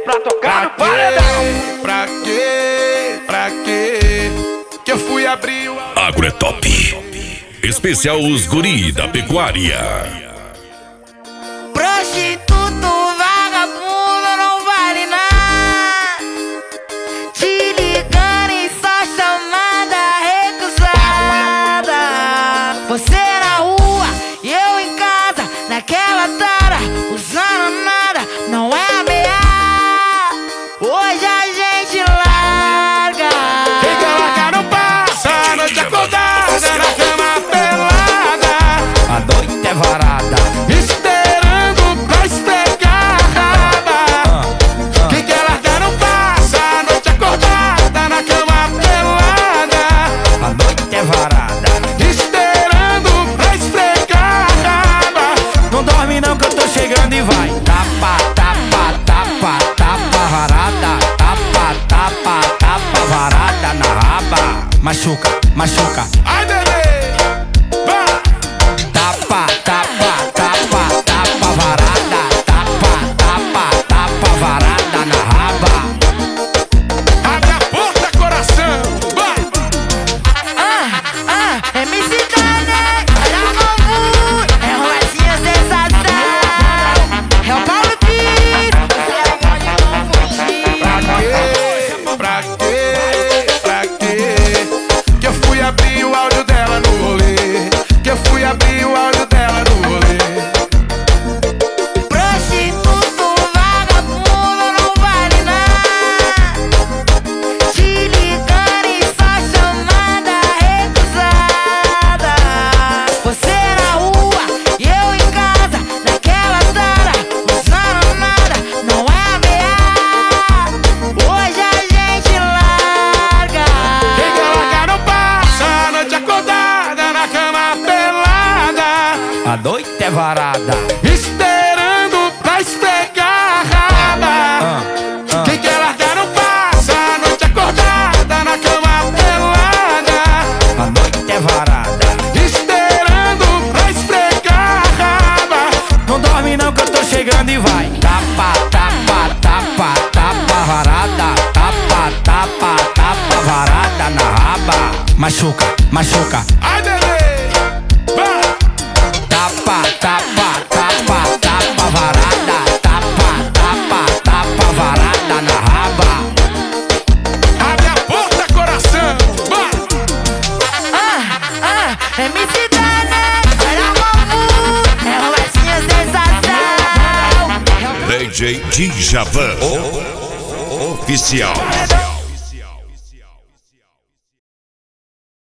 pra tocar no paredão. Pra quê? Que eu fui abrir o Agro é top. Especial os guri da pecuária. Prostituto, vagabundo, não vale nada. Te ligando em só chamada recusada. Você na rua e eu em casa, naquela tara, usando nada, não é ameaça. Hoje a gente larga. Quem quer largar não passa a noite acordada na cama pelada. A noite é varada. Esperando pra esfregar a raba. Quem quer largar não passa a noite acordada na cama pelada. A noite é varada. Esperando pra esfregar a raba. Não dorme não que eu tô chegando e vai. Tapa, tapa, tapa, tapa varada. Tapa, tapa, tapa varada na raba. Machuca, machuca. Ai, bebê, vai. Tapa, tapa, tapa, tapa varada. Tapa, tapa, tapa varada na raba. Abre a porta, coração, vai. MC Dane, olha o bambu, é Roletinha sensação. É o Paulo Pires, você não pode confundir. Pra quê? Que eu fui abrir o áudio dela no rolê. Que eu fui abrir o áudio dela no rolê. Prostituto, vagabundo, não vale nada. Te ligando em só chamada recusada. Você na rua e eu em casa, naquela tara, usando nada, não é ameaça. Hoje a gente larga. Quem quer largar não passa a noite acordada na cama pelada. A noite é varada. Esperando pra esfregar a raba. Quem quer largar não passa a noite acordada na cama pelada. A noite é varada. Esperando pra esfregar a raba. Não dorme não que eu tô chegando e vai. Tapa, tapa, tapa, tapa varada. Tapa, tapa, tapa varada na raba. Machuca, machuca. Ai, bebê, vai. Tapa, tapa, tapa, tapa varada. Tapa, tapa, tapa varada na raba. Abre a porta, coração, vai. MC Dane, olha o bambu, é Roletinha sensação. DJ Djavan. Oficial.